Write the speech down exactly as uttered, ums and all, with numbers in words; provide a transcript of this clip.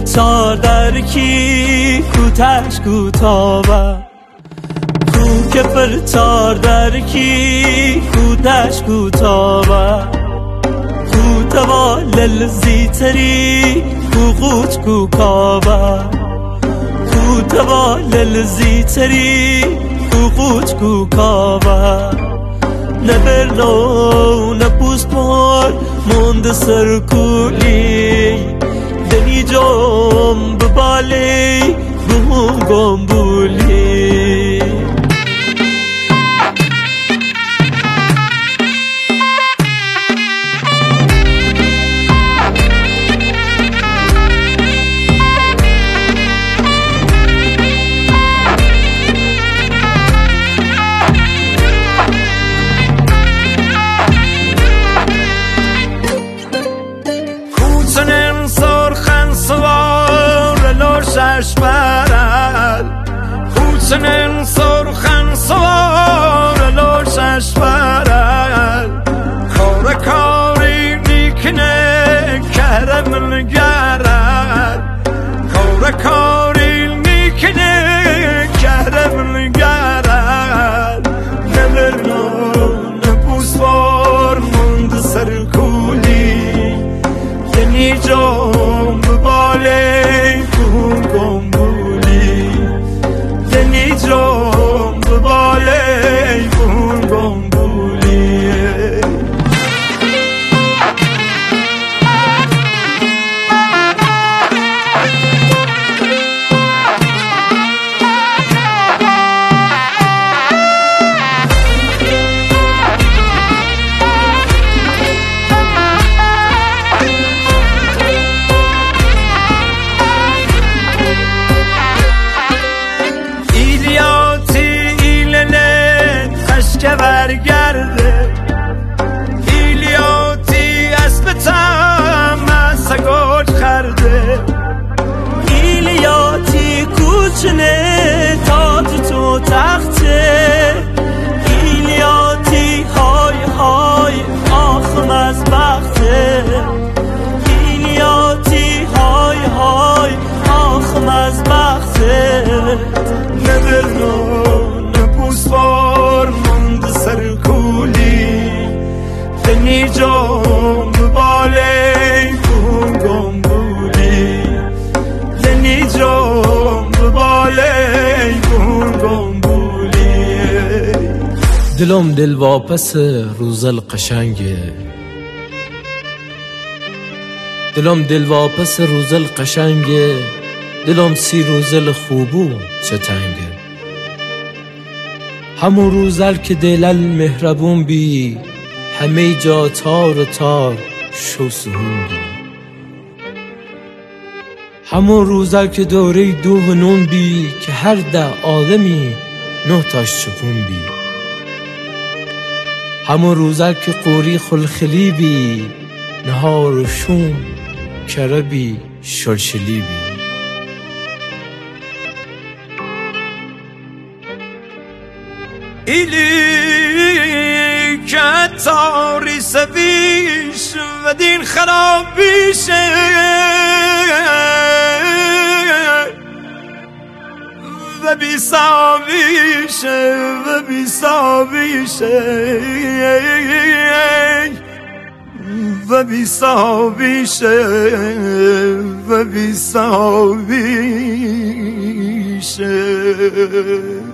تار در کی کوتش کوتاوا کو کفر تار در کی کوتش کوتاوا کوتوا للزیتری کو قوت کو کاوا کوتوا للزیتری کو قوت کو کاوا نبرنو نپوسپور موند سرکولی دنی جام ببالی بهم گمبولی Kutsenen sorgen svar låtsas varal Kara kari nikne karamel garal Kara kari nikne karamel garal Never know nepus var mund sarkuli Deni jom bale kungom جام بالی بون گمبولیه که برگرده ایلیاتی اسب تمسه گوش خرده ایلیاتی کوچنه تات تو تخته ایلیاتی های های آخم از بخته ایلیاتی های های آخم از بخته نبرنو نپوس بار سرکولی دنی جام بالی کن گمبولی دنی جام بالی کن گمبولی دلم دل واپس روزل قشنگه دلم دل واپس روزل قشنگه دلم سی روزل خوبو چه تنگه همون روزل که دلل مهربون بی همه جا تار و تار شو سهون بی همون روزل که دوره دو و نون بی که هر ده آدمی نه تاش چپون بی همون روزل که قوری خلخلی بی نهار و شون کربی شلشلی بی ایلی که تاری سویش و دین خرابیشه و بی ساویشه و بی ساویشه و بی ساویشه و بی ساویشه